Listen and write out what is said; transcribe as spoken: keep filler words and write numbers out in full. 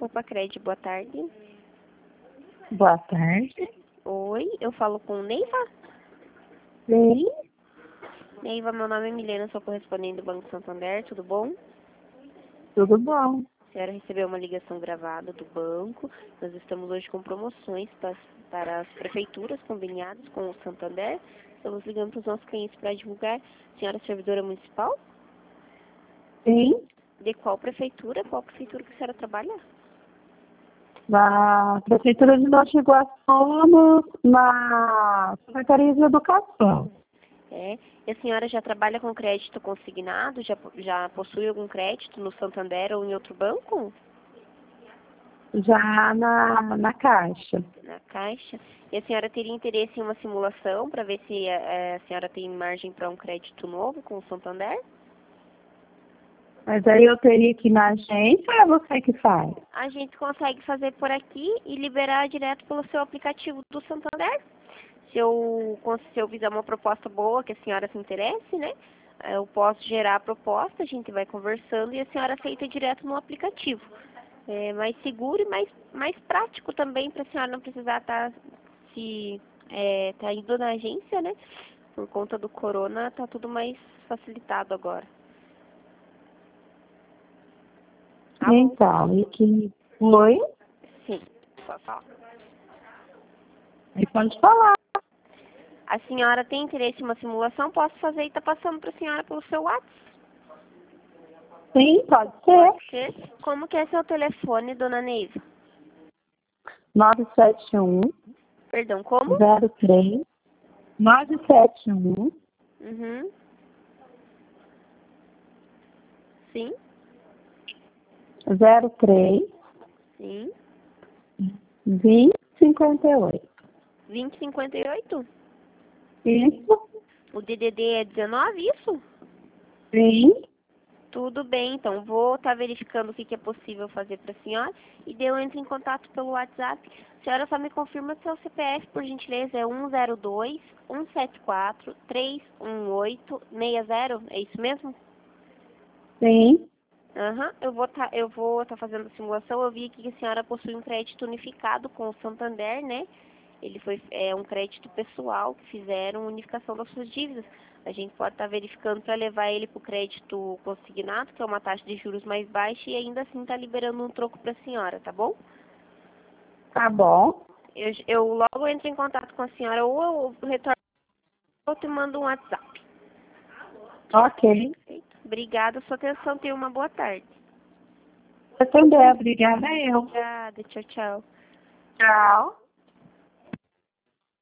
Copa Cred, boa tarde. Boa tarde. Oi, eu falo com Neiva? Sim. Neiva, meu nome é Milena, sou correspondente do Banco Santander, tudo bom? Tudo bom. A senhora recebeu uma ligação gravada do banco. Nós estamos hoje com promoções para, para as prefeituras conveniadas com o Santander. Estamos ligando para os nossos clientes para divulgar. A senhora é servidora municipal? Sim. De qual prefeitura? Qual prefeitura que a senhora trabalha? Na Prefeitura de Nova Iguaçu, no- na Secretaria de Educação. É. E a senhora já trabalha com crédito consignado? Já, já possui algum crédito no Santander ou em outro banco? Já na, na Caixa. Na Caixa. E a senhora teria interesse em uma simulação para ver se eh, a senhora tem margem para um crédito novo com o Santander? Mas aí eu teria que ir na agência ou é você que faz? A gente consegue fazer por aqui e liberar direto pelo seu aplicativo do Santander. Se eu, cons- se eu fizer uma proposta boa, que a senhora se interesse, né? Eu posso gerar a proposta, a gente vai conversando e a senhora aceita direto no aplicativo. É mais seguro e mais, mais prático também para a senhora não precisar estar se é, tá indo na agência, né? Por conta do corona, tá tudo mais facilitado agora. Alô? Então, e que... Oi? Sim, só fala. Aí pode falar. A senhora tem interesse em uma simulação? Posso fazer e tá passando para a senhora pelo seu WhatsApp? Sim, pode Pode ser. ser. Como que é seu telefone, dona Neiva? nove sete um, Perdão, como? zero três, nove sete um, Uhum. Sim, zero três, sim. vinte, cinquenta e oito. vinte e cinquenta e oito? Isso? O D D D é dezenove, isso? Sim. Tudo bem, então vou estar verificando o que, que é possível fazer para a senhora e daí eu entro em contato pelo WhatsApp. A senhora só me confirma seu C P F, por gentileza, é um zero dois, um sete quatro, três um oito, seis zero, é isso mesmo? Sim. Aham, eu vou tá, eu vou estar fazendo a simulação. Eu vi aqui que a senhora possui um crédito unificado com o Santander, né? Ele foi é um crédito pessoal que fizeram unificação das suas dívidas. A gente pode estar verificando para levar ele para o crédito consignado, que é uma taxa de juros mais baixa, e ainda assim está liberando um troco para a senhora, tá bom? Tá bom. Eu, eu logo entro em contato com a senhora ou eu retorno ou te mando um WhatsApp. Ok. Perfeito. Obrigada, sua atenção, tenha uma boa tarde. Eu também. Obrigada eu. Obrigada, tchau, tchau. Tchau.